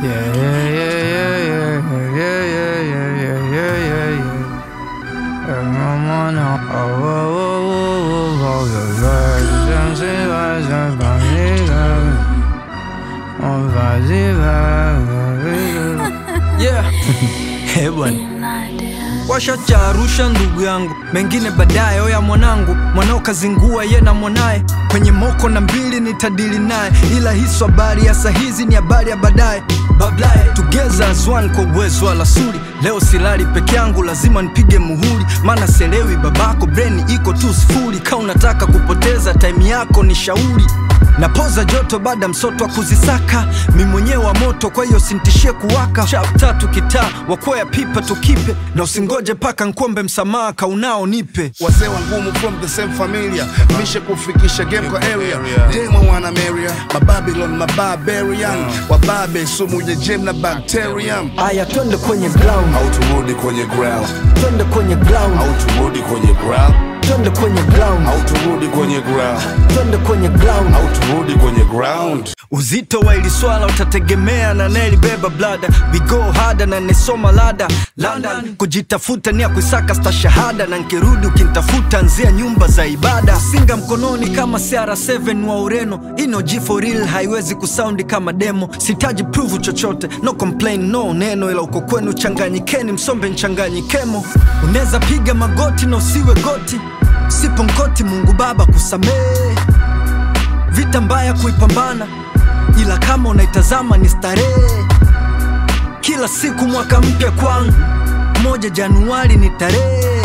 Washa cha Arusha ndugu yangu, mengine baadaye. Oya mwanangu, mwanao kazingua ye na mwanae, kwenye moko na mbili nitadili naye, ila hiso habari ya sahizi ni habari ya baadaye. Bablaye together as one kwa uwezo wala suri. Leo silali peke yangu, lazima nipige muhuri, maana selewi babako brain iko tu sifuri. Ka unataka kupoteza time yako ni shauri, napoza joto baada msoto wa kuzisaka, mi mwenyewe wa moto kwa hiyo sintishie kuwaka. Chap tatu kitaa wakwea pipa tukipe, na usingoje paka nkuombe msamaha kaunao nipe. Wazee wangumu from the same familia, mishe kufikisha game kwa area. Demo wana Maria, Babylon mabarbarian, wababe sumu ya gem na bacterium. Aya twende kwenye ground, au turudi kwenye ground. Twende kwenye ground, au turudi kwenye ground. Twende kwenye ground, au turudi kwenye ground. Twende kwenye ground, au turudi kwenye ground. Uzito wa ili swala utategemea na neli beba blada. We go harder na nesoma lada London, kujitafuta ni ya kuisaka sta shahada, na nkirudi ukintafuta nzia nyumba za ibada. Singa mkononi kama CR7 wa Ureno, ino G for real haiwezi kusoundi kama demo. Sitaji prove chochote, no complain no neno, ila uko kwenu changanyikeni msombe nchanganyikemo. Uneza piga magoti na usiwe goti, sipo nkoti Mungu Baba kusamee. Vita mbaya kuipambana, ila kama unaitazama ni starehe. Kila siku mwaka mpya kwangu, 1 Januari ni tarehe.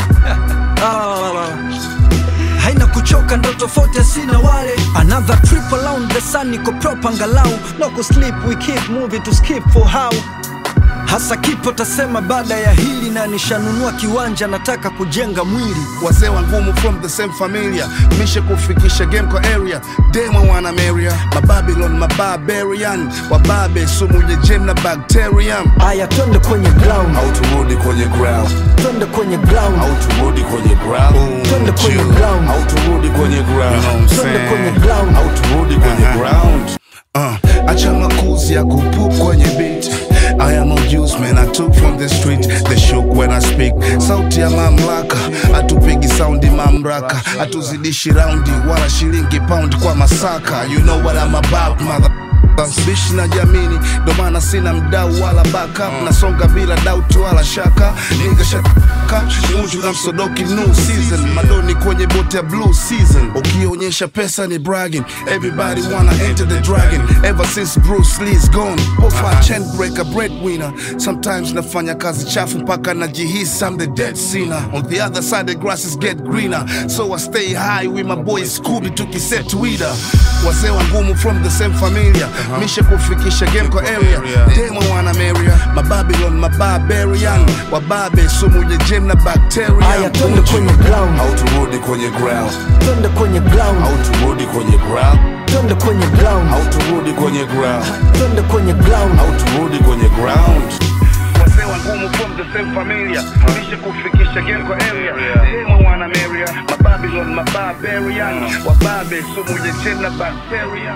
Haina kuchoka ndo tofauti sina wale. Another trip around the sun, niko proper angalau. No go sleep, we keep moving to skip for how. Hasa kipo tasema baada ya hili, na nishanunua kiwanja nataka kujenga mwili. Wazee wangumu from the same familia, mishe kufikisha game kwa area. Demo wana Maria, Babylon mabarbarian, wababe sumu ya gem na bacterium. Aya twende kwenye ground, au turudi kwenye ground. Twende kwenye ground, au turudi kwenye ground. Twende kwenye ground, au turudi kwenye ground. Twende kwenye ground, au turudi kwenye ground. Acha makuzi ya kupu kwenye beat. I am no use man, I took from the street. They shook when I speak. Sauti ya mamlaka, atupigi soundi mamraka, atuzidishi raundi wala shilingi pound kwa masaka. You know what I'm about, mother. Bishi na jamini, ndo maana sina mdau wala backup. Nasonga bila doubt wala shaka. Nigga shaka, unju na msodoki new season. Madoni kwenye bote ya blue season. Ukionyesha pesa ni bragging, everybody wanna enter the dragon. Ever since Bruce Lee's gone, Pofa chain breaker, breadwinner. Sometimes nafanya kazi chafu mpaka najihisi I'm the dead sinner. On the other side the grasses get greener, so I stay high with my boy Scooby tukiset Twitter. Wazee wangumu from the same familia, mishe kufikisha game kwa area. Demo wana Maria, Babylon mabarbarian, wababe sumu ya gem na bacterium. Aya twende kwenye ground, au turudi kwenye ground. Twende kwenye ground, au turudi kwenye ground. Twende kwenye ground, au turudi kwenye ground. Twende kwenye ground, au turudi kwenye ground. Wazee wangumu from the same familia, mishe kufikisha game kwa area. Demo wana Maria, Babylon mabarbarian, wababe sumu ya gem na bacterium.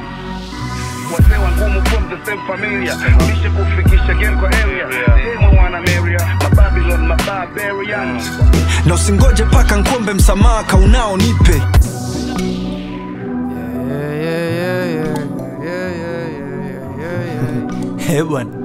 Wazee wangumu from the same familia, mishe kufikisha game kwa area. Demo wana Maria, Babylon mabarbarian. na usingoje paka nkuombe msamaha kaunao nipe. Bwana